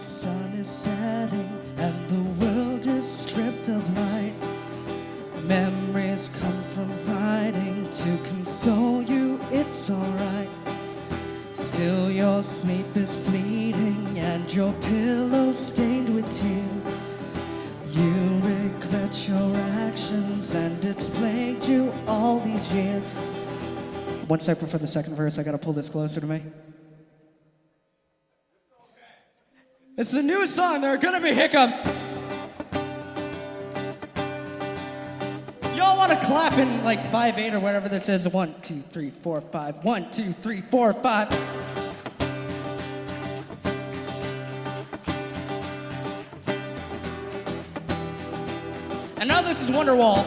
sun is setting and the world is stripped of light. Memories come from hiding to console you, it's alright. Still your sleep is fleeting and your pillow stained with tears. You regret your actions and it's plagued you all these years. 1 second for the second verse, I gotta pull this closer to me. It's a new song, there are gonna be hiccups. If y'all wanna clap in like 5/8 or whatever this is, 1, 2, 3, 4, 5, 1, 2, 3, 4, 5. And now this is Wonderwall.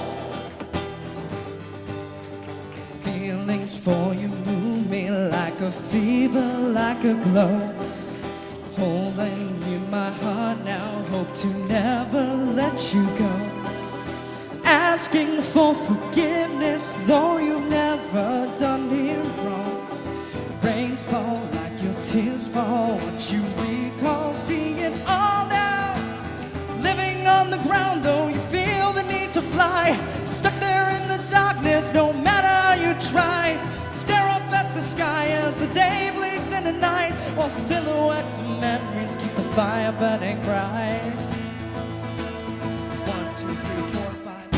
Feelings for you move me like a fever, like a glow. Holding in my heart now, hope to never let you go. Asking for forgiveness, though you've never done me wrong. Rains fall like your tears fall, what you recall, see it all now. Living on the ground, though you feel the need to fly. Stuck there in the darkness, no matter how you try. Stare up at the sky as the day bleeds into night, while silhouettes and memories keep the fire burning bright. 1, 2, 3, 4, 5.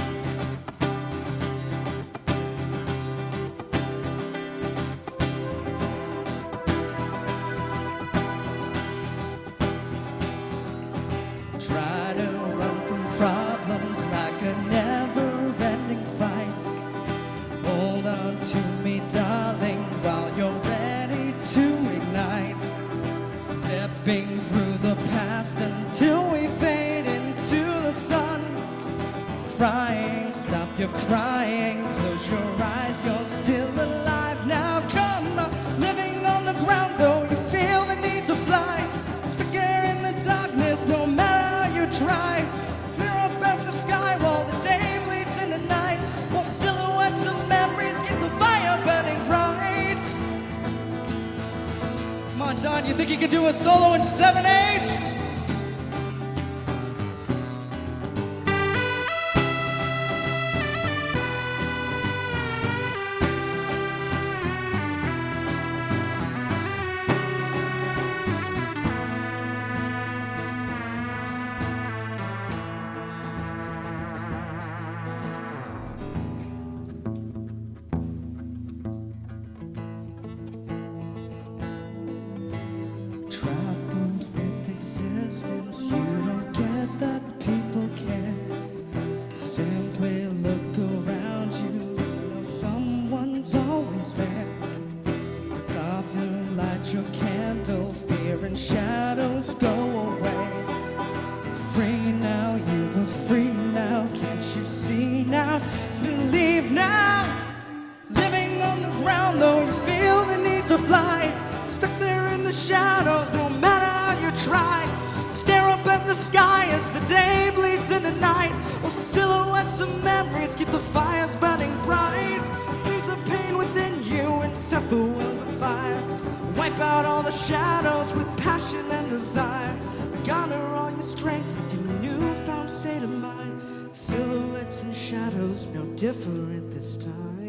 Try to run from problems like a never-ending fight. Hold on to me, darling, while you're ready to ignite. Stepping through the past until we fade into the sun. Crying, stop your crying, close your eyes, you're still alive. Now come on, living on the ground, though you feel the need to fly. Stuck there in the darkness, no matter how you try. Clear up at the sky while the day bleeds into night, while silhouettes of memories keep the fire burning bright. Come on, Don, you think you could do a solo in 7/8? Traveled with existence, you don't get that people care. Simply look around you, know someone's always there. Darker, light your candle, fear and shadows go away. Free now, you are free now, can't you see now? Believe now. Living on the ground, though you feel the need to fly. Stuck there in the shadows, no matter how you try. Stare up at the sky as the day bleeds into night, while silhouettes of memories keep the fires burning bright. Freeze the pain within you and set the world on fire. Wipe out all the shadows with passion and desire. Garner all your strength with your newfound state of mind. Silhouettes and shadows, no different this time.